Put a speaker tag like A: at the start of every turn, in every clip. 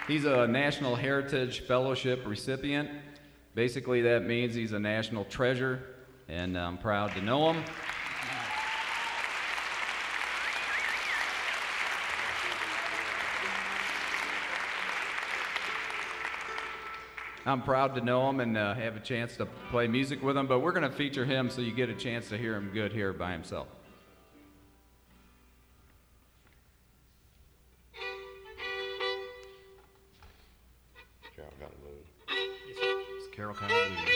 A: He's a National Heritage Fellowship recipient. Basically, that means he's a national treasure, and I'm proud to know him. I'm proud to know him and have a chance to play music with him, but we're going to feature him so you get a chance to hear him good here by himself.
B: Carroll County Blues.
C: Yes, sir. It's Carroll County Blues.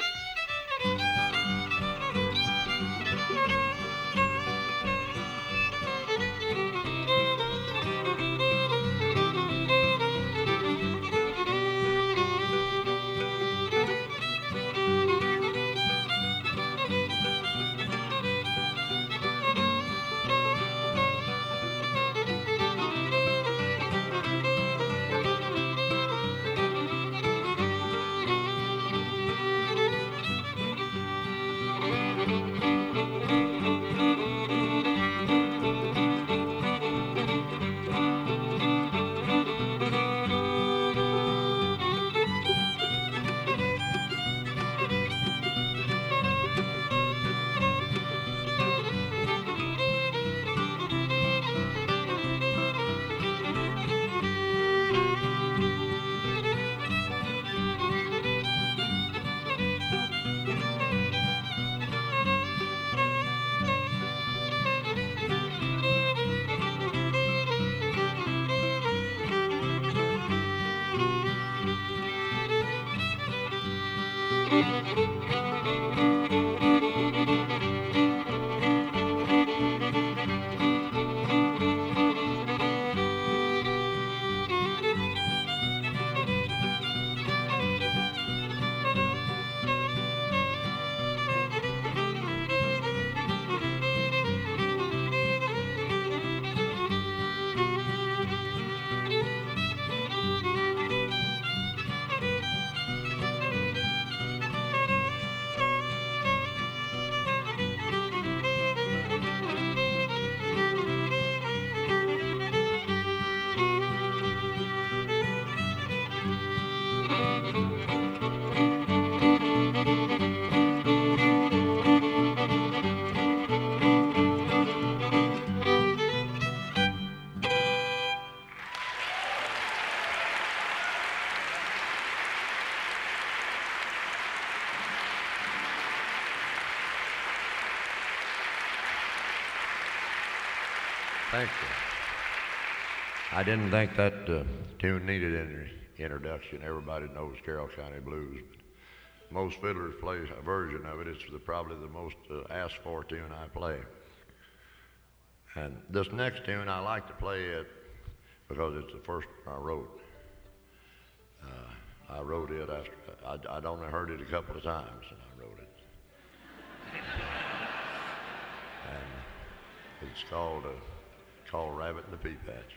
B: Thank you. I didn't think that tune needed any introduction. Everybody knows Carroll County Blues. But most fiddlers play a version of it. It's probably the most asked for tune I play. And this next tune, I like to play it because it's the first I wrote. I wrote it after, I'd only heard it a couple of times, and I wrote it. And it's called Rabbit in the Pea Patch.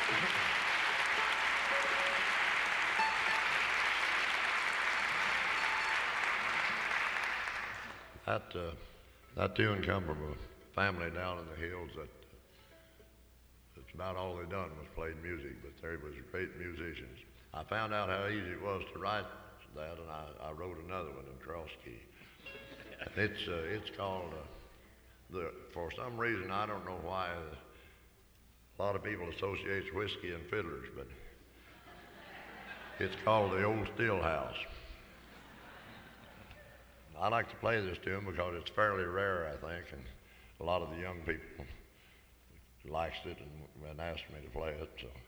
B: That tune come from a family down in the hills that's about all they done was played music, but they was great musicians. I found out how easy it was to write that, and I wrote another one in cross key. It's called for some reason I don't know why a lot of people associate whiskey and fiddlers, but it's called The Old Still House. I like to play this tune because it's fairly rare, I think, and a lot of the young people likes it and asked me to play it. So.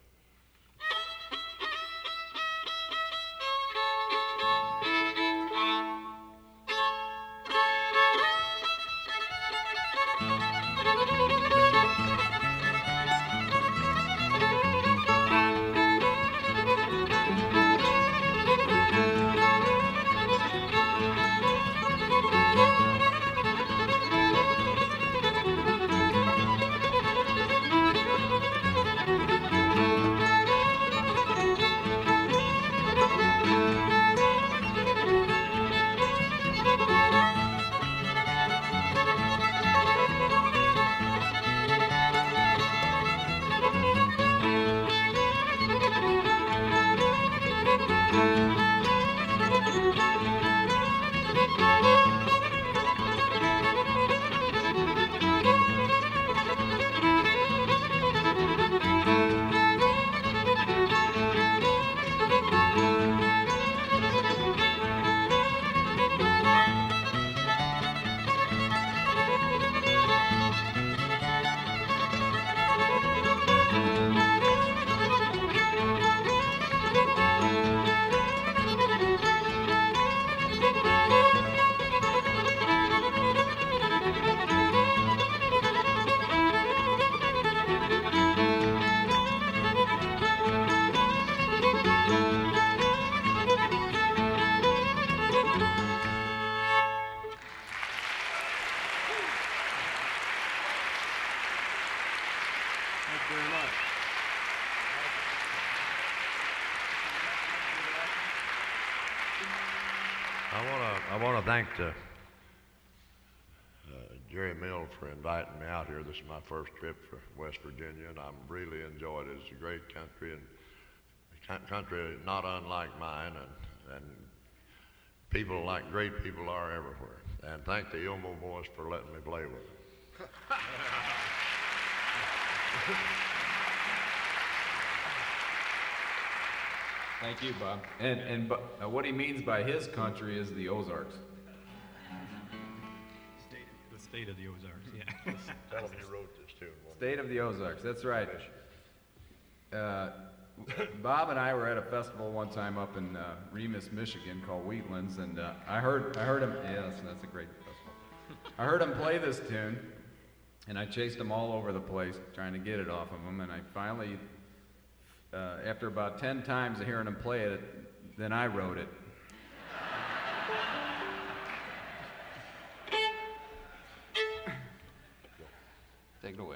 B: I want to thank Jerry Mill for inviting me out here. This is my first trip for West Virginia, and I'm really enjoyed it. It's a great country, and country not unlike mine, and people like great people are everywhere. And thank the Ilmo Boys for letting me play with them.
A: Thank you, Bob. And what he means by his country is the Ozarks.
C: The state of the Ozarks, yeah.
B: Tell him you wrote this tune.
A: State of the Ozarks, that's right. Bob and I were at a festival one time up in Remus, Michigan called Wheatlands, and I heard him, yes, that's a great festival. I heard him play this tune, and I chased him all over the place trying to get it off of him, and I finally, after about 10 times of hearing him play it, then I wrote it. Take it away.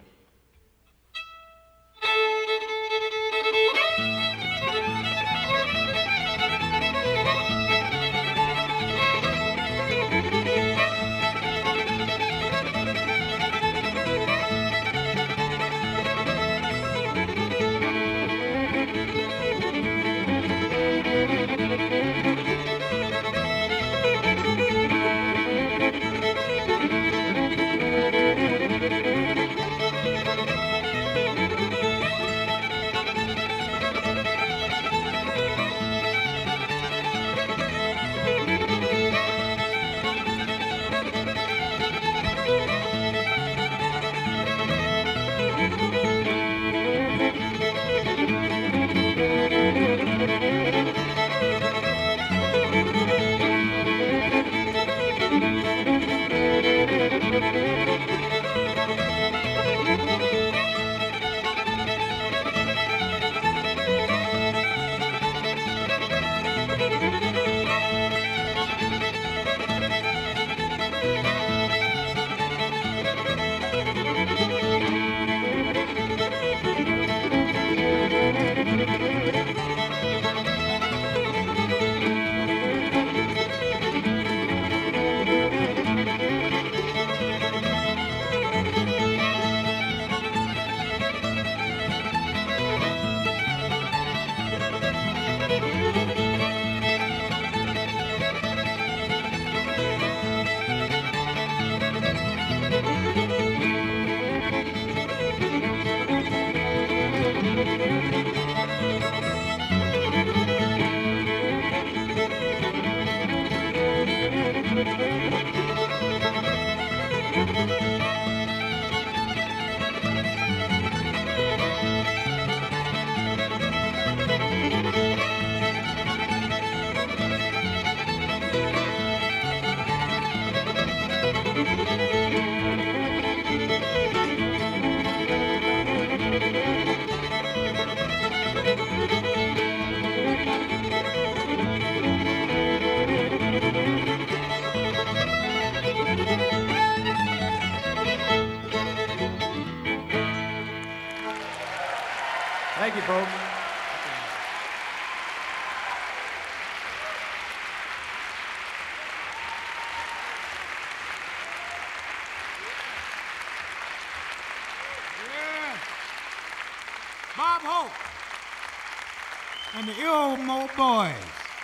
D: Bob Hope and the Ilmo Boys.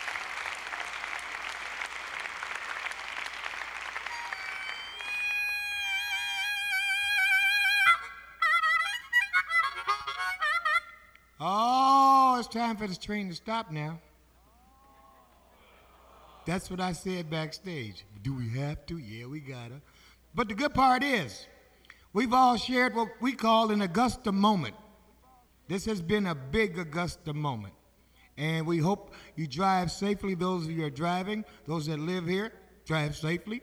D: Oh, it's time for this train to stop now. That's what I said backstage. Do we have to? Yeah, we gotta. But the good part is, we've all shared what we call an Augusta moment. This has been a big Augusta moment. And we hope you drive safely. Those of you who are driving, those that live here, drive safely.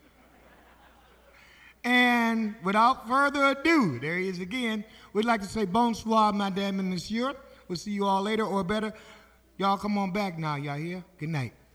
D: And without further ado, there he is again. We'd like to say bonsoir, madame and monsieur. We'll see you all later, or better, y'all come on back now. Y'all here? Good night.